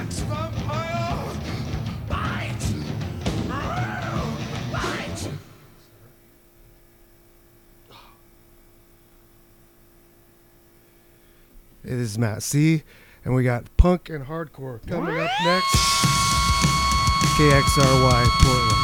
It is Matt C, and we got punk and hardcore coming up next. KXRY Portland.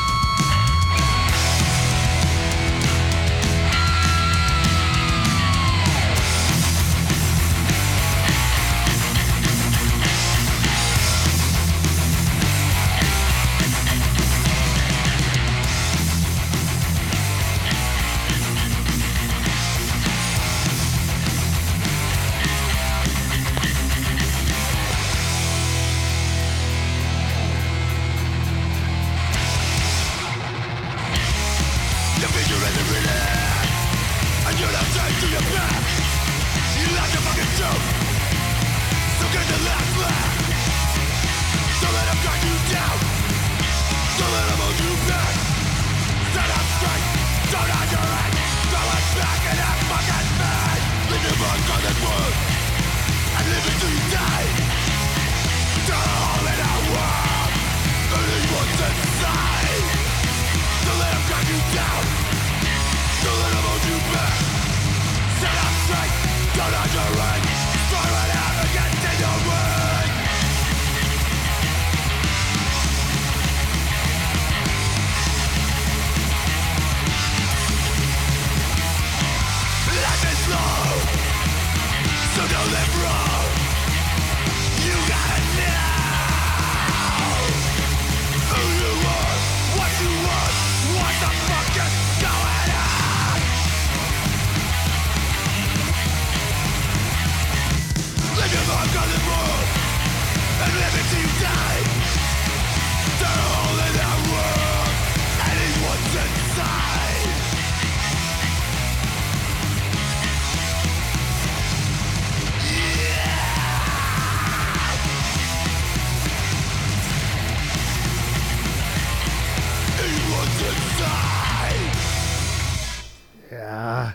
Yeah,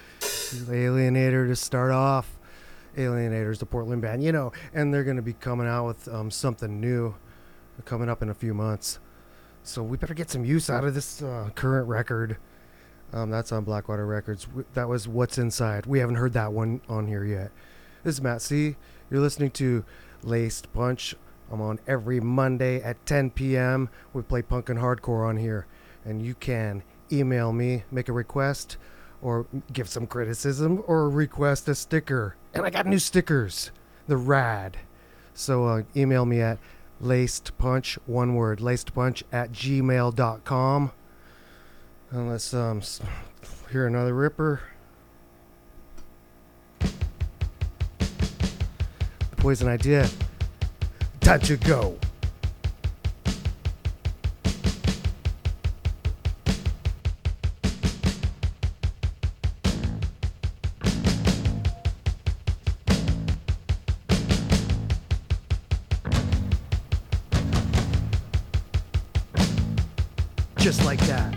Alienator to start off. Alienator's the Portland band, you know, and they're going to be coming out with something new coming up in a few months. So we better get some use out of this current record. That's on Blackwater Records. That was What's Inside. We haven't heard that one on here yet. This is Matt C. You're listening to Laced Punch. I'm on every Monday at 10 p.m. We play punk and hardcore on here. And you can email me, make a request, or give some criticism, or request a sticker. And I got new stickers. They're rad. So email me at lacedpunch, one word, lacedpunch@gmail.com. And let's hear another ripper. The Poison Idea. Time to go. Just like that.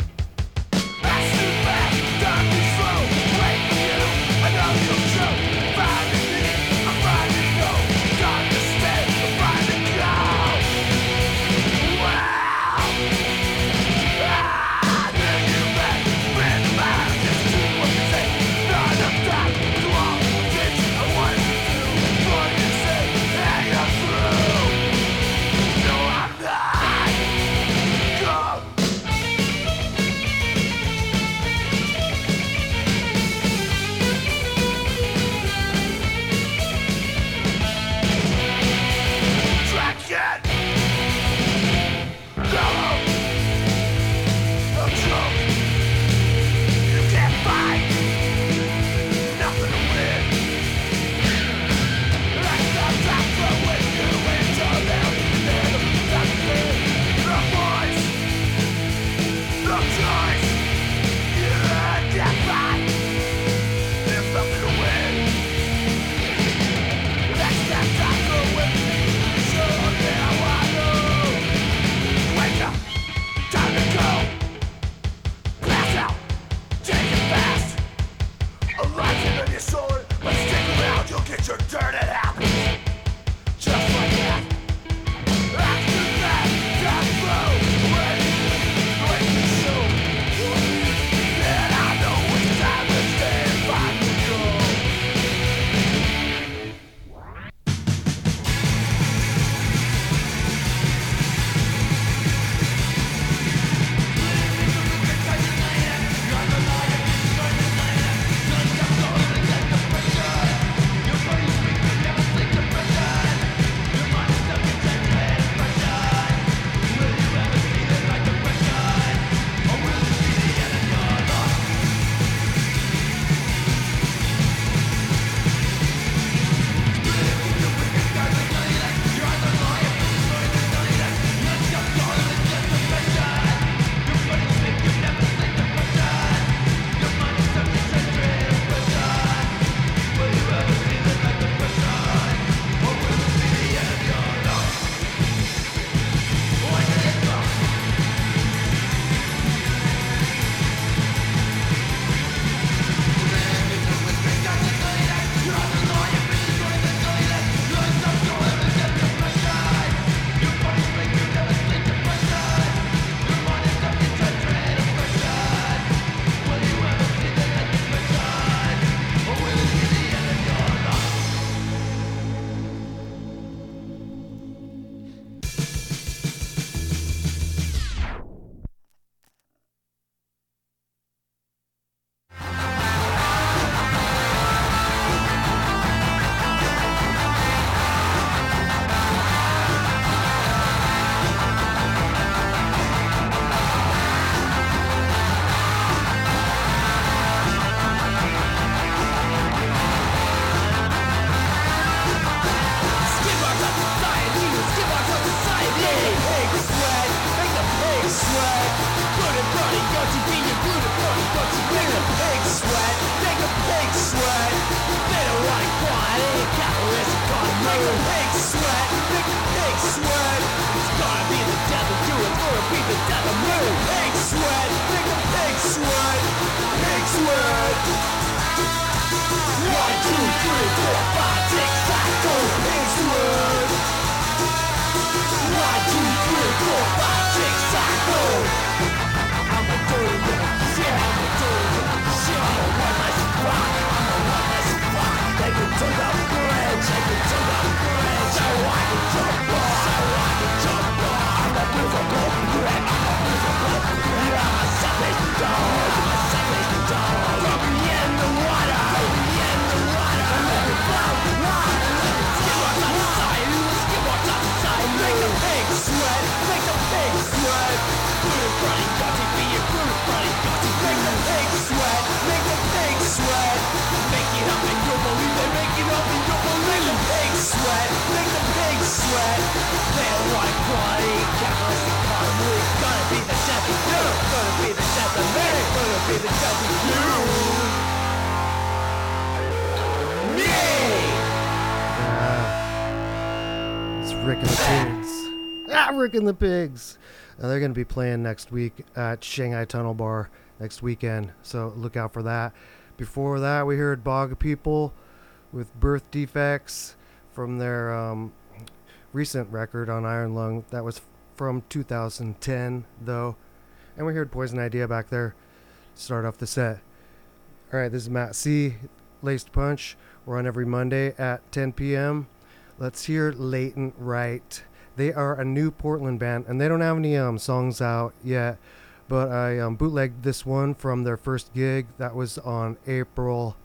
It's Rick and the Pigs. Rick and the Pigs. They're going to be playing next week at Shanghai Tunnel Bar next weekend, so look out for that. Before that, we heard Bog People with Birth Defects from their recent record on Iron Lung. That was from 2010, though. And we heard Poison Idea back there start off the set. All right, this is Matt C. Laced Punch. We're on every Monday at 10 p.m. Let's hear Latent Right. They are a new Portland band, and they don't have any songs out yet, but I bootlegged this one from their first gig. That was on April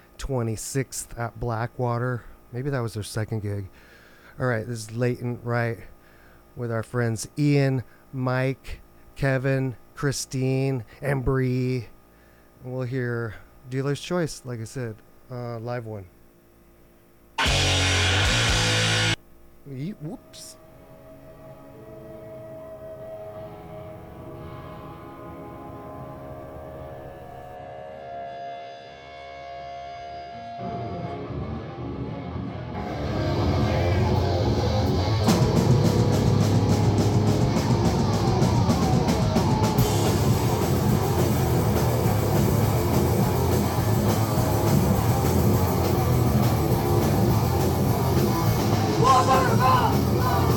26th at Blackwater. Maybe that was their second gig. All right, this is Latent Right with our friends Ian, Mike, Kevin, Christine, and Bree. And we'll hear Dealer's Choice, like I said, live one. Whoops. Whoa,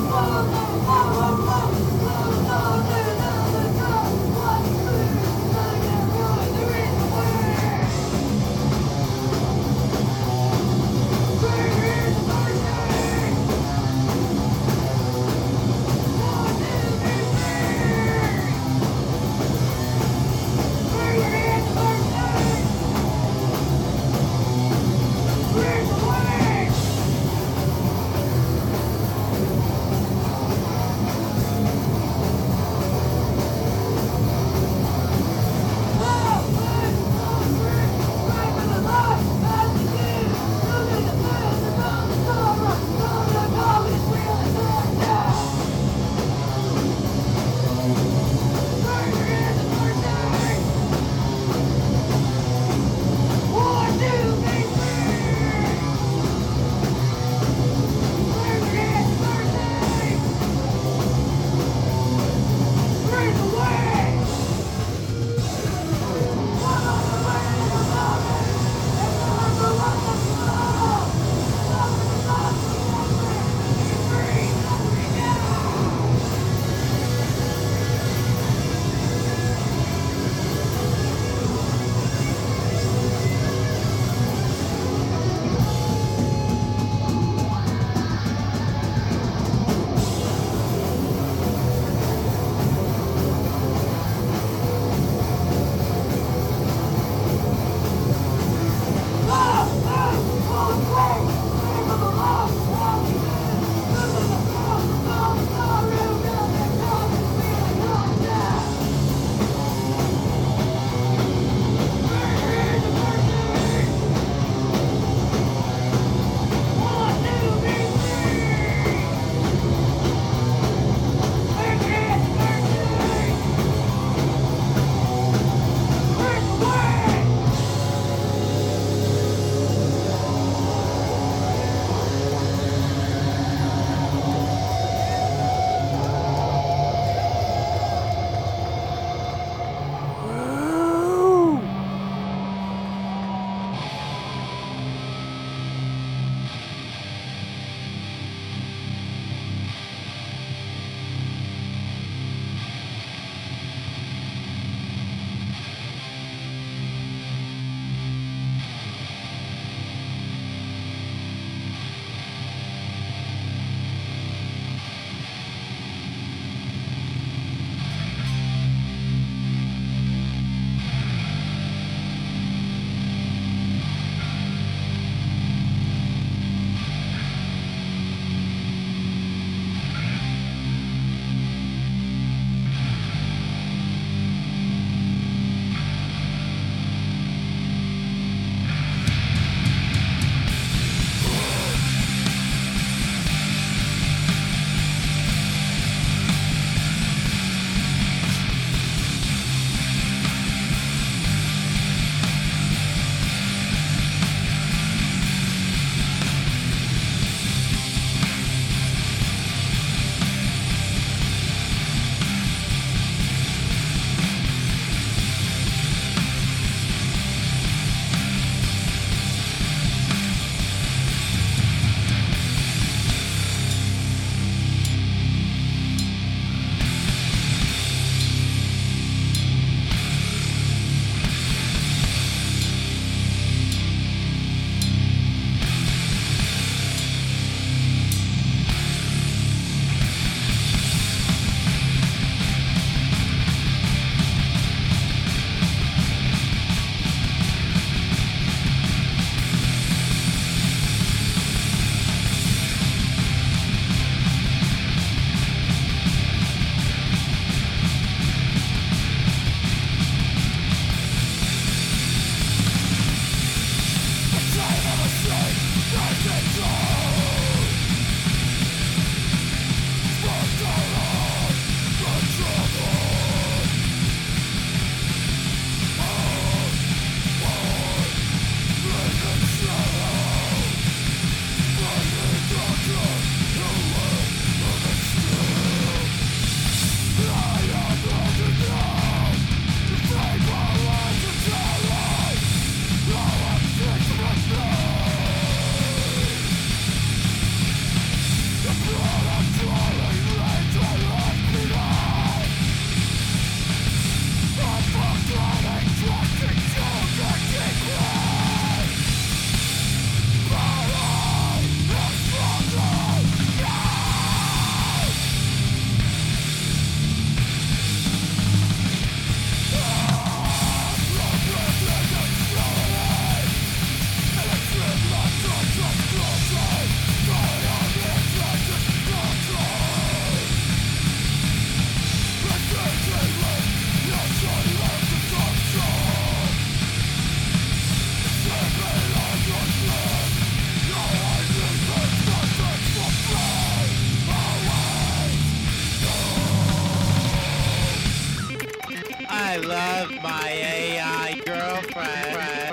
of my AI girlfriend.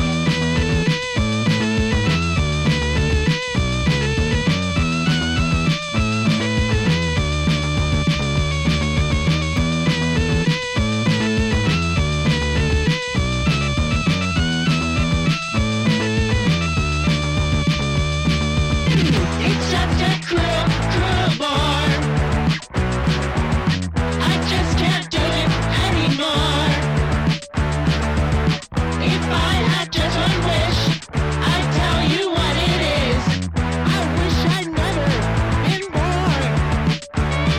It's just a cruel bar. I just can't do it anymore. If I had just one wish, I'd tell you what it is. I wish I'd never been born.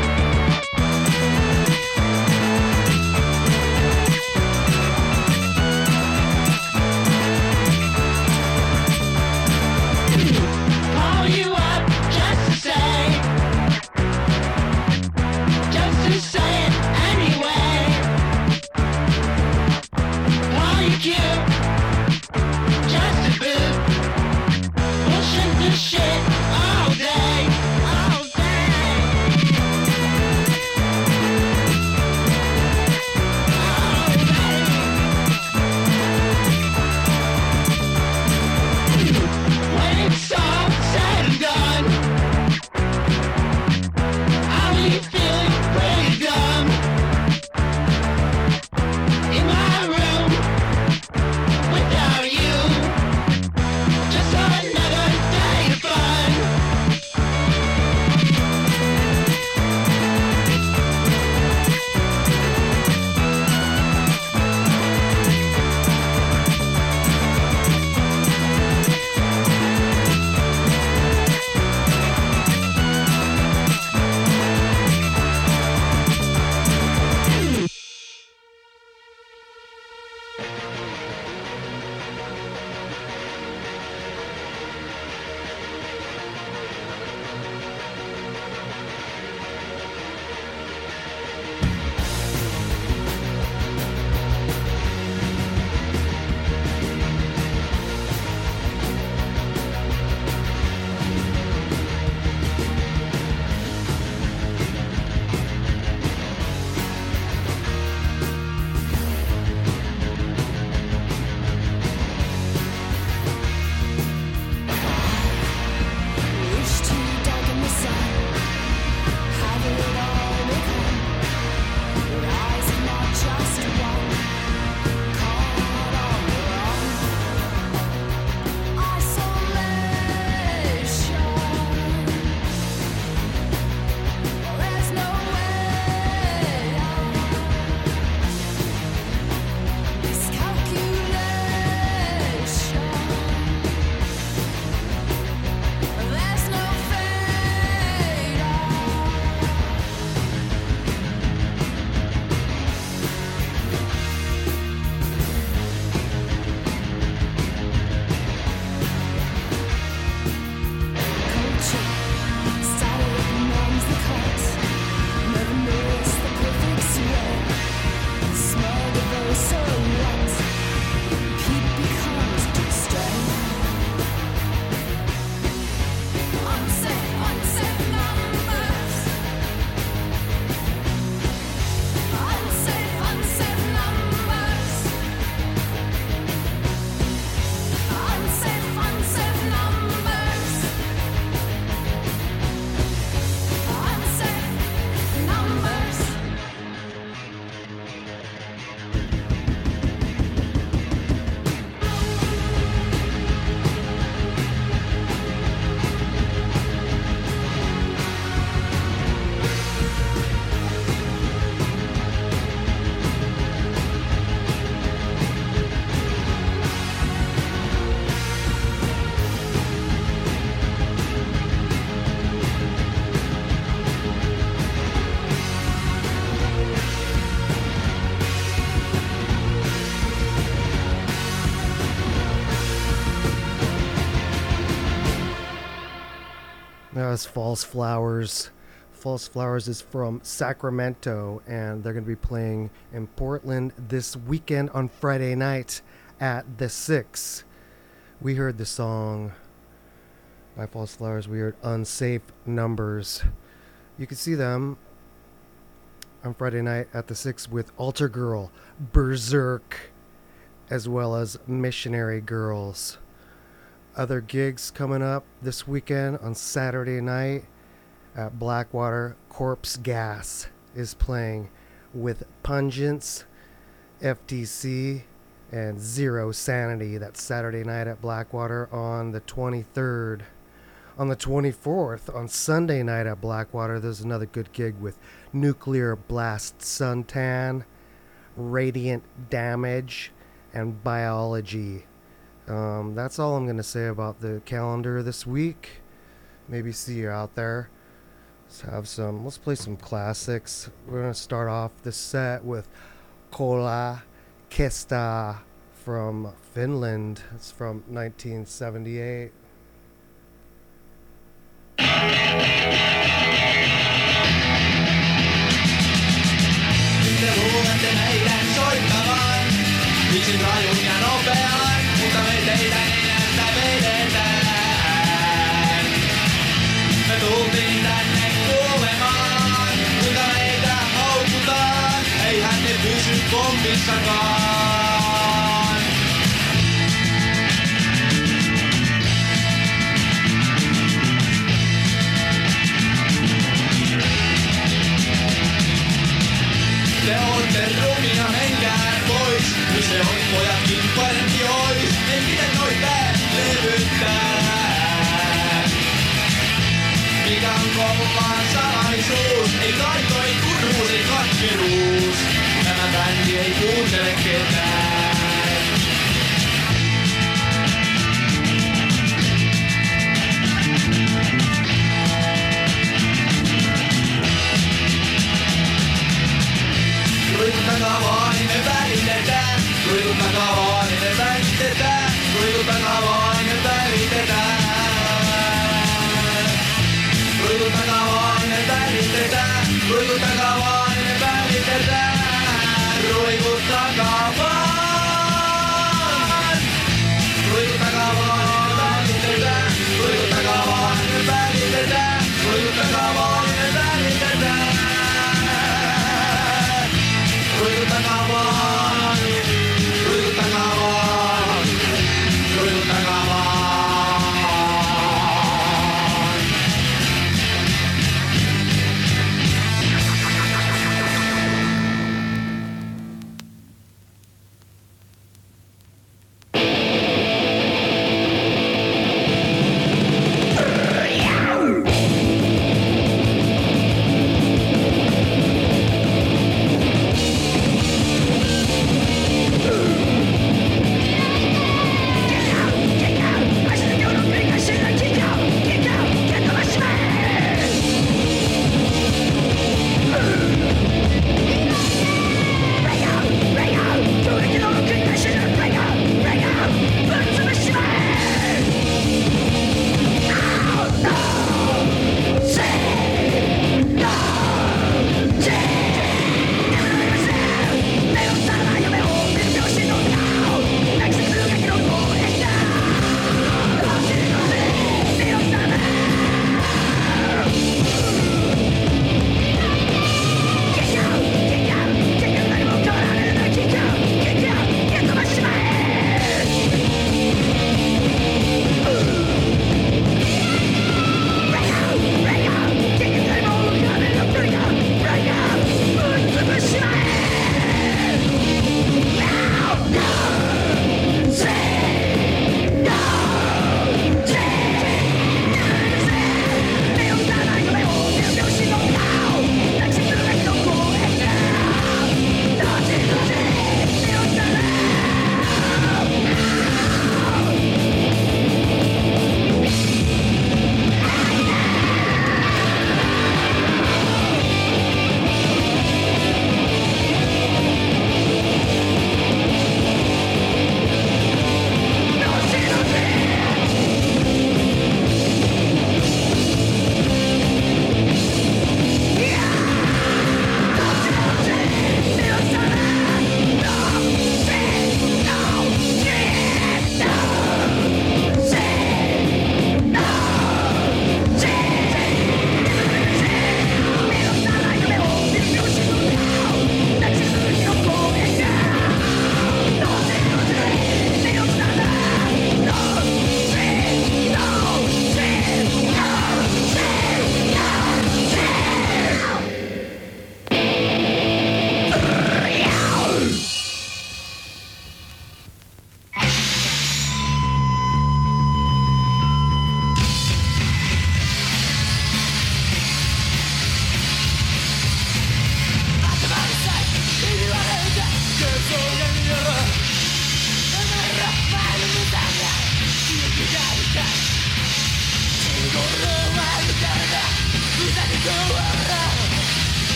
Call you up just to say it anyway. Call you cute, just to boot. Bullshit the shit all day, all day. All day. When it's all said and done, I'll be feeling pretty dumb in my room without you. Just another day of fun. Wish to darken the sun, have it all become your eyes and not just one caught on the run. Isolation, there's no way out. Miscalculation, there's no fade out. Coaching, satellite numbs the cut. Never miss the perfect sweat. Smell the verse so wet. Peak becomes distress. Unsafe numbers. Unsafe numbers. Unsafe numbers. Unsafe numbers. That's False Flowers. False Flowers is from Sacramento, and they're going to be playing in Portland this weekend on Friday night at the 6. We heard the song by False Flowers. We heard Unsafe Numbers. You can see them on Friday night at the 6 with Altar Girl, Berserk, as well as Missionary Girls. Other gigs coming up this weekend on Saturday night at Blackwater. Corpse Gas is playing with Pungence, FTC, and Zero Sanity. That's Saturday night at Blackwater on the 23rd. On the 24th, on Sunday night at Blackwater, there's another good gig with Nuclear Blast Suntan, Radiant Damage, and Biology. That's all I'm going to say about the calendar this week. Maybe see you out there. Let's play some classics. We're going to start off the set with Kola Kesta from Finland. It's from 1978. Te luulette meidän soittavan yksin rajun ja nopean, mutta me teidän nenästä vedetään. Me tultiin tänne kuulemaan, kuinka meitä haukutaan, eihän ne pysy kompissakaan. Te ootte rumia, menkää pois. Kyse on pojatkin parempi ois. Ei pidä noita levyttää. Mikä on kovaan salaisuus? Ei taito, ei kurruus, ei katkeruus. Tämä bändi ei kuuntele ketään. Ruikuttakaa vaan, niin me välitetään. Ruikuttakaa vaan, niin me välitetään. Ruikuttakaa vaan, niin me välitetään. Ruikuttakaa vaan, niin me välitetään. Ruikuttakaa vaan, niin me välitetään. Ruikuttakaa vaan. Ruikuttakaa vaan, niin me välitetään. Ruikuttakaa vaan, niin me välitetään. Ruikuttakaa vaan, niin me välitetään. Ruikuttakaa vaan, ruikuttakaa vaan, ruikuttakaa vaan.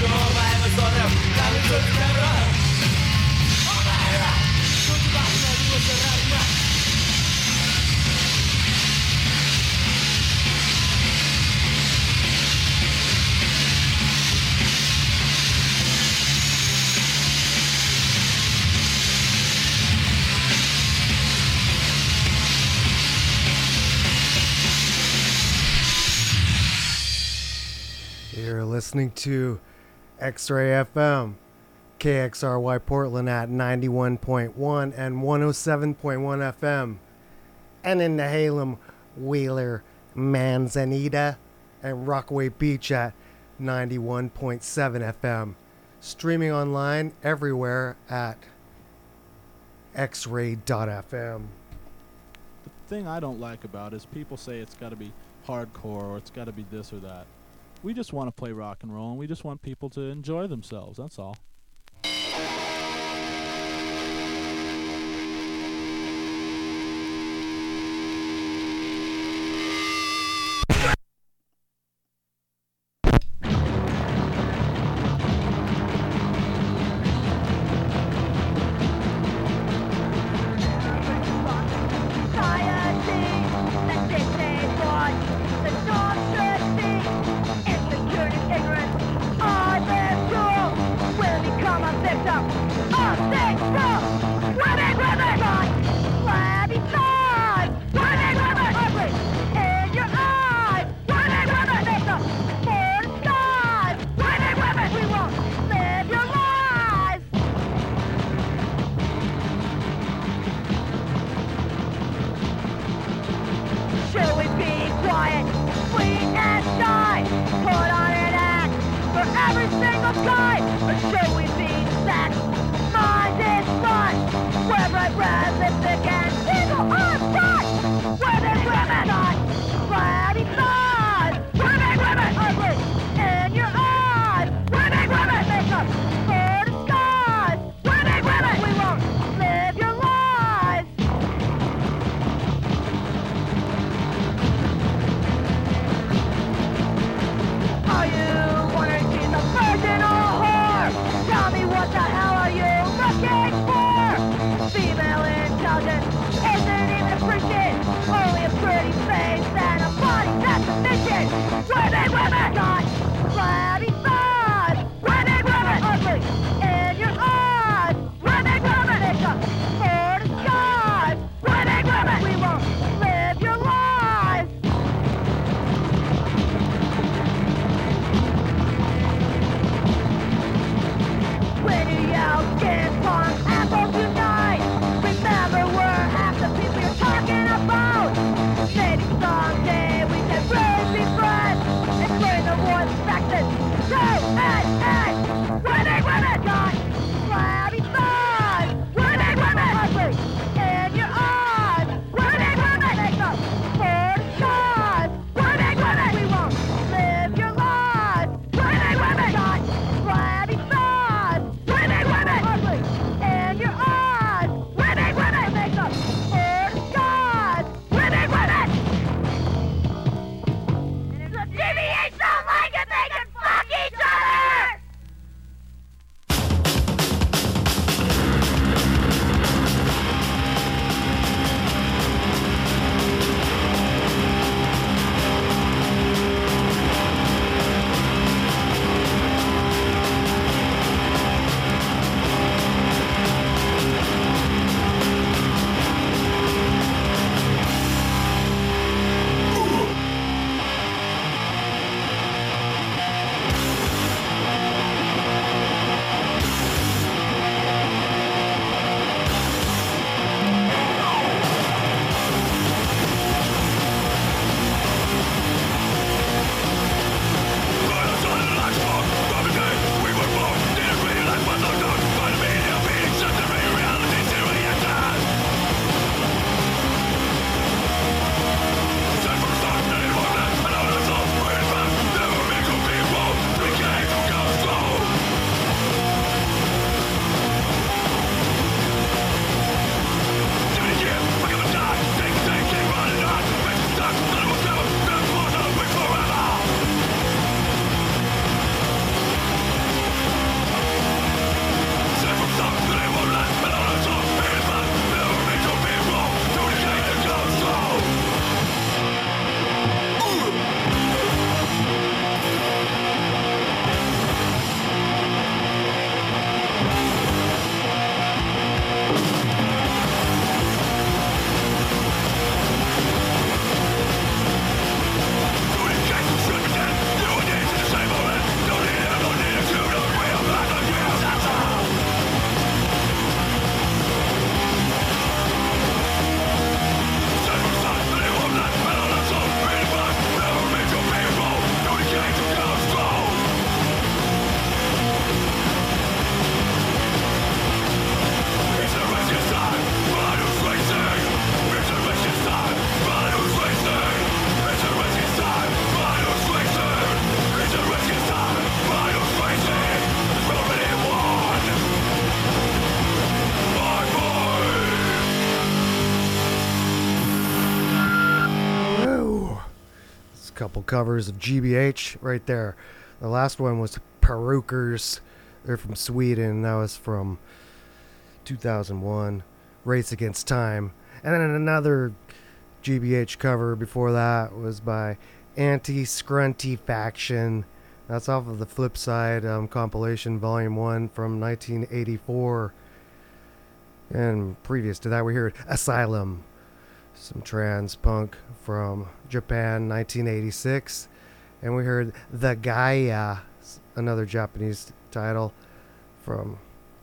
You're listening to X-Ray FM, KXRY Portland at 91.1 and 107.1 FM, and in Nehalem, Wheeler, Manzanita, and Rockaway Beach at 91.7 FM. Streaming online everywhere at xray.fm. The thing I don't like about it is people say it's got to be hardcore or it's got to be this or that. We just want to play rock and roll, and we just want people to enjoy themselves. That's all. Are you wondering if the virgin or whore? Tell a couple covers of GBH right there. The last one was Perukers. They're from Sweden. That was from 2001, Race Against Time. And then another GBH cover before that was by Anti-Scrunty Faction. That's off of the Flip Side compilation volume 1 from 1984. And previous to that we heard Asylum, some trans punk from Japan, 1986. And we heard The Gaia, another Japanese title from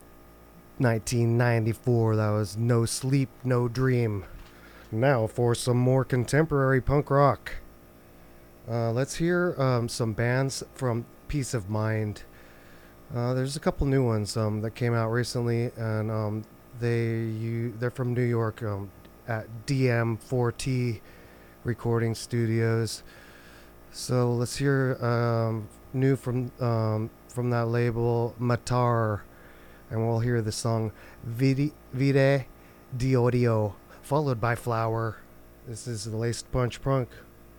1994. That was No Sleep, No Dream. Now for some more contemporary punk rock. Let's hear some bands from Peace of Mind. There's a couple new ones that came out recently, and they're from New York at DM4T Recording Studios. So let's hear new from that label, Matar, and we'll hear the song Vide di Odio, followed by Flower. This is the Laced Punch Punk.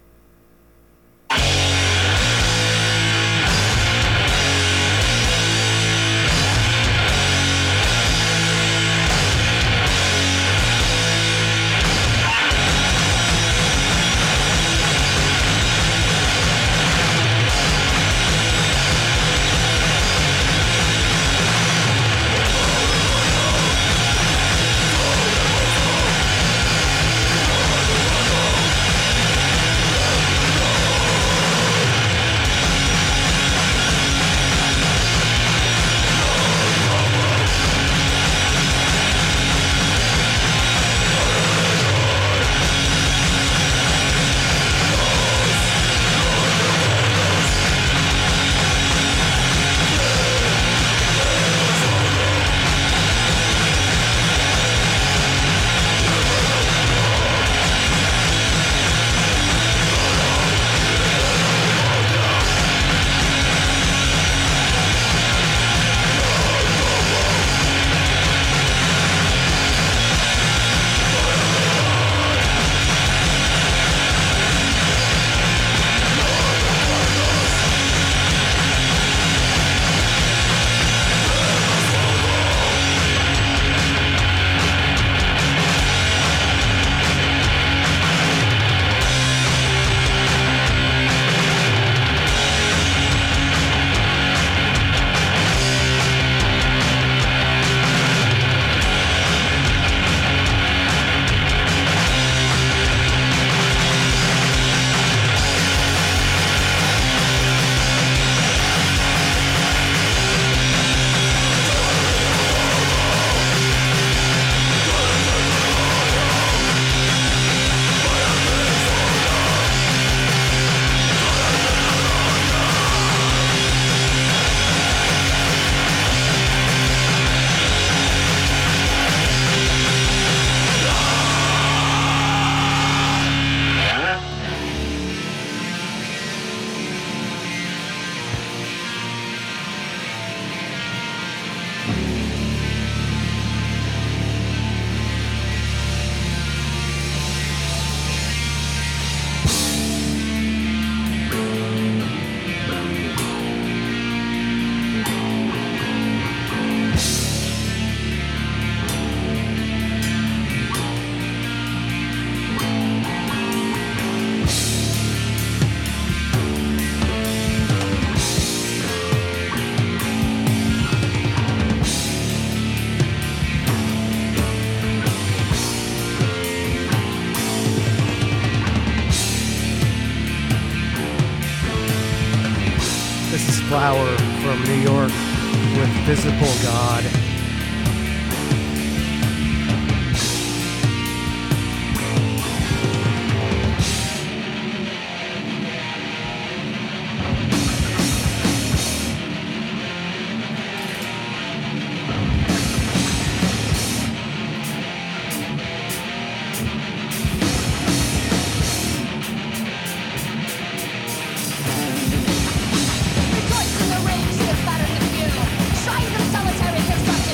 Flower from New York with Visible God. Solitary construction.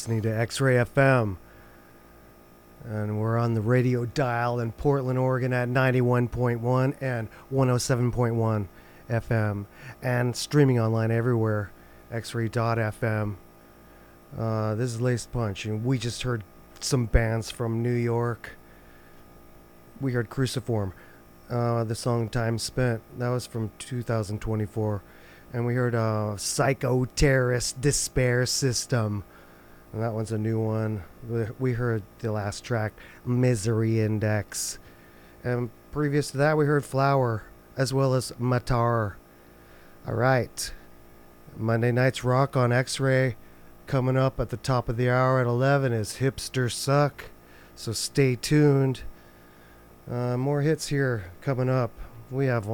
listening to X-Ray FM. And we're on the radio dial in Portland, Oregon at 91.1 and 107.1 FM. And streaming online everywhere, xray.fm. This is Lace Punch, and we just heard some bands from New York. We heard Cruciform, the song Time Spent. That was from 2024. And we heard Psycho Terrorist Despair System. And that one's a new one. We heard the last track, Misery Index. And previous to that, we heard Flower, as well as Matar. All right. Monday Night's Rock on X-Ray. Coming up at the top of the hour at 11 is Hipster Suck. So stay tuned. More hits here coming up. We have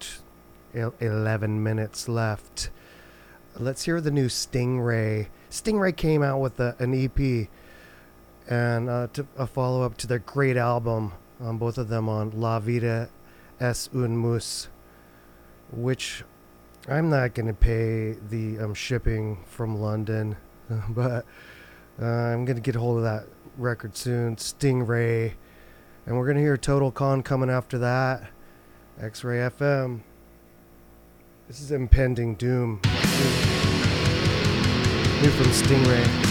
11 minutes left. Let's hear the new Stingray. Stingray came out with an EP and a follow-up to their great album, both of them on La Vida es un Mus, which I'm not going to pay the shipping from London, but I'm going to get a hold of that record soon. Stingray. And we're going to hear Total Con coming after that. X-Ray FM. This is Impending Doom. New from Stingray.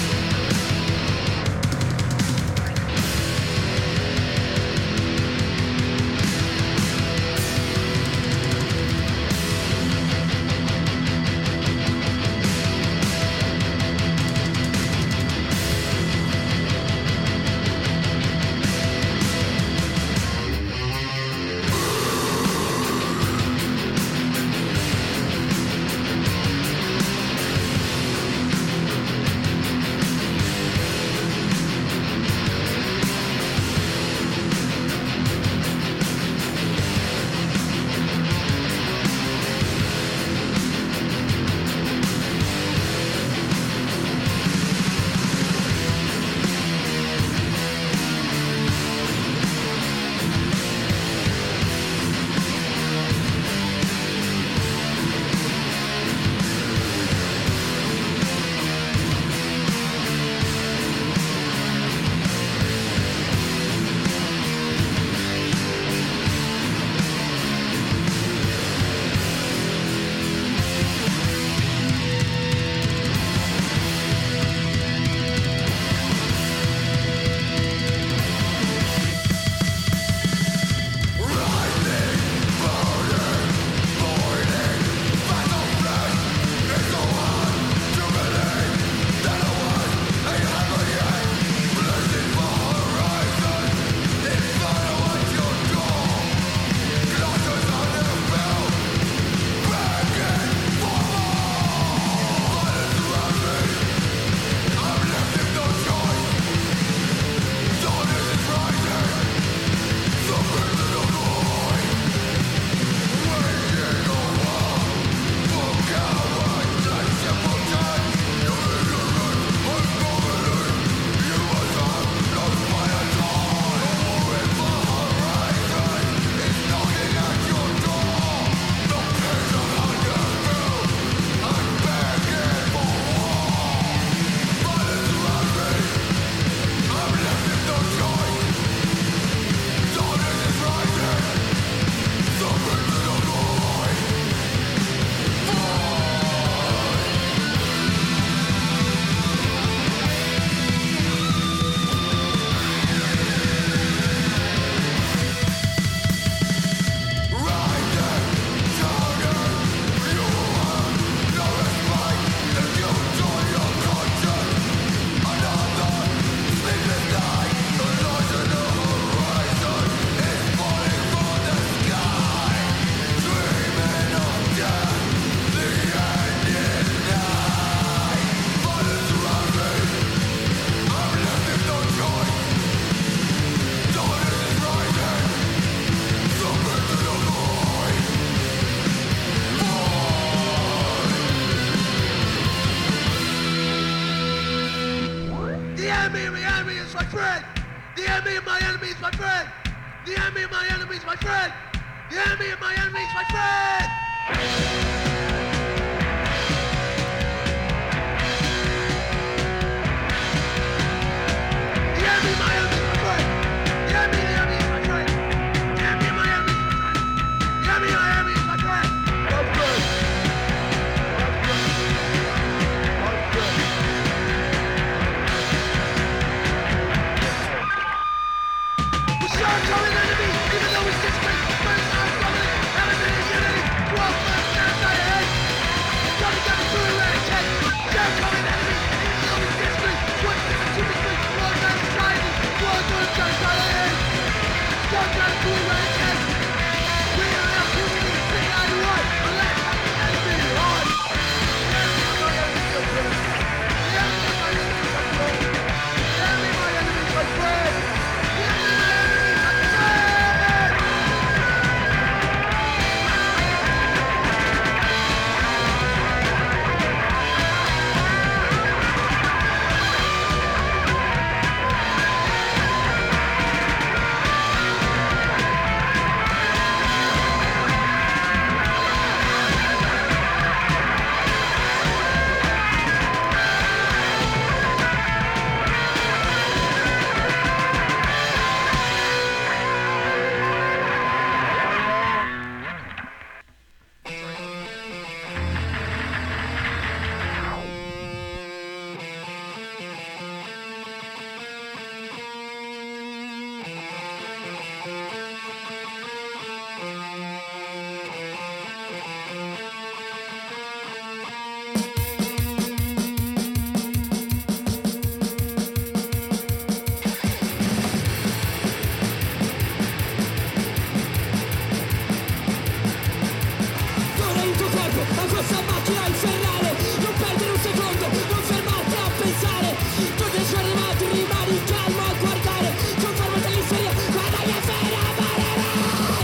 Dona il tuo corpo a questa macchina infernale. Non perdere un secondo, non fermarti a pensare. Tutti i giorni avanti rimani calmo a guardare. Conformati all'isteria, guarda che appena morirai.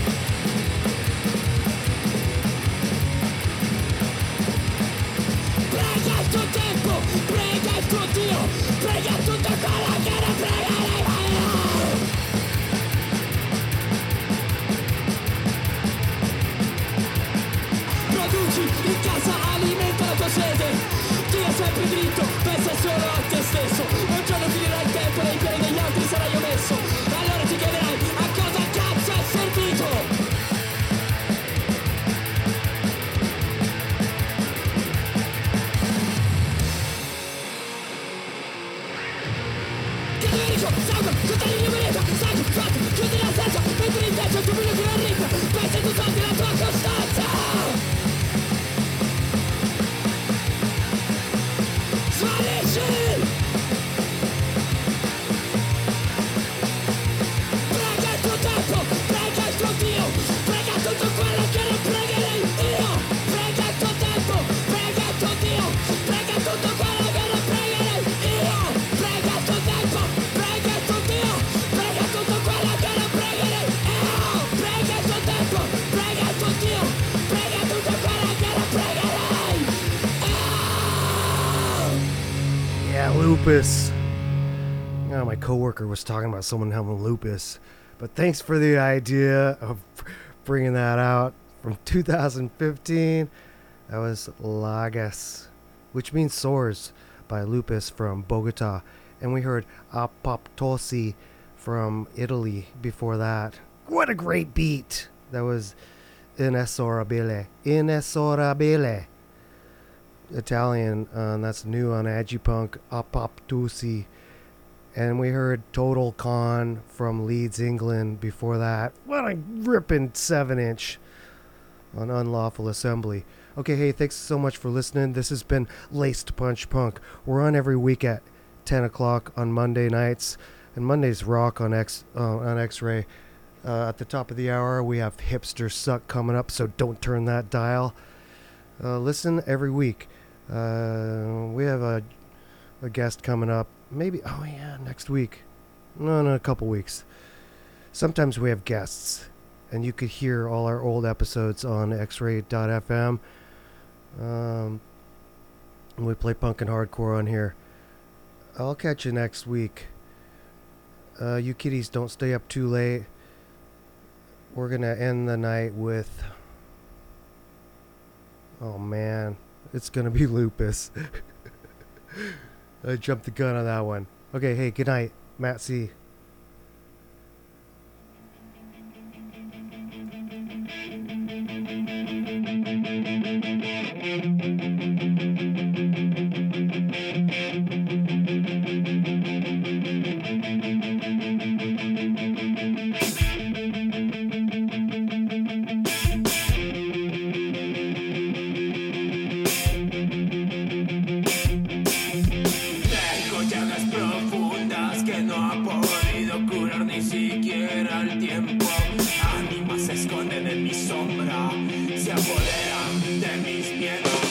Prega il tuo tempo, prega il tuo Dio, prega tutto quello che non pregherai mai. Produci in casa, alimenta la tua sede. Dio sempre dritto, pensa solo a te stesso. Un giorno finirà il tempo, nei piedi degli altri sarai omesso. Allora ti chiederai a cosa cazzo è servito. Cadaverico, sangue, tutta linea moneta, sangue, fatto, chiudi la stanza, metti in testa il tuo buio che non rippa, pensa tu soldi la tua costanza. Svanisci! Prega il tuo tempo, prega il tuo Dio, prega tutto quello che non pregherei io. Prega il tuo tempo, prega il tuo Dio, prega tutto quello che non pregherei io. Prega il tuo tempo, prega il tuo Dio, prega tutto quello che non pregherei io. Prega il tuo tempo, prega il tuo Dio, prega tutto quello che non pregherei io. Yeah, lupus. Oh, my coworker was talking about someone having lupus. But thanks for the idea of bringing that out from 2015. That was Lagas, which means sores, by Lupus from Bogota. And we heard Apoptosi from Italy before that. What a great beat! That was Inesorabile. Inesorabile. Italian, that's new on Agipunk, Apoptosi. And we heard Total Con from Leeds, England before that. What a ripping 7-inch on Unlawful Assembly. Okay, hey, thanks so much for listening. This has been Laced Punch Punk. We're on every week at 10 o'clock on Monday nights. And Mondays rock on X-Ray. At the top of the hour, we have Hipster Suck coming up, so don't turn that dial. Listen every week. We have a guest coming up. Maybe, oh yeah, next week. No, a couple weeks. Sometimes we have guests. And you could hear all our old episodes on xray.fm. We play punk and hardcore on here. I'll catch you next week. You kiddies, don't stay up too late. We're going to end the night with... Oh man, it's going to be Lupus. I jumped the gun on that one. Okay, hey, good night. Matt C. supera el tiempo. Ánimas se esconden en mi sombra, se apoderan de mis miedos.